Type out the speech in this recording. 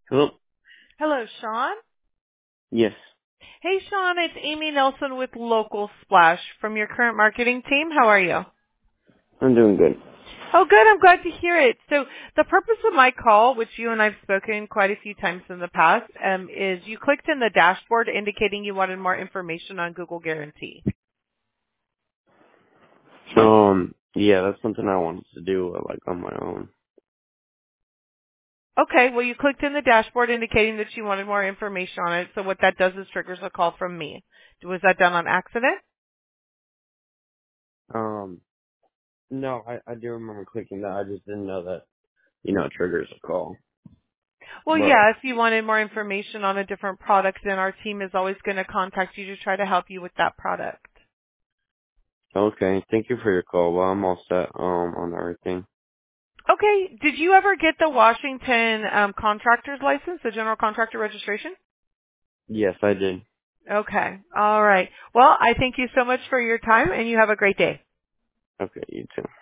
Hello? Hello, Sean. Yes. Hey, Sean, it's Amy Nelson with Local Splash from your current marketing team. How are you? I'm doing good. Oh, good. I'm glad to hear it. So the purpose of my call, which you and I've spoken quite a few times in the past, is you clicked in the dashboard indicating you wanted more information on Google Guarantee. Yeah, that's something I wanted to do, like, on my own. Okay, well, you clicked in the dashboard indicating that you wanted more information on it. So what that does is triggers a call from me. Was that done on accident? Um, no, I do remember clicking that. I just didn't know that, it triggers a call. Well, But, yeah, if you wanted more information on a different product, then our team is always going to contact you to try to help you with that product. okay, thank you for your call. Well, I'm all set, on everything. Okay, did you ever get the Washington contractor's license, the general contractor registration? Yes, I did. Okay, all right. Well, I thank you so much for your time, and you have a great day. Okay, you too.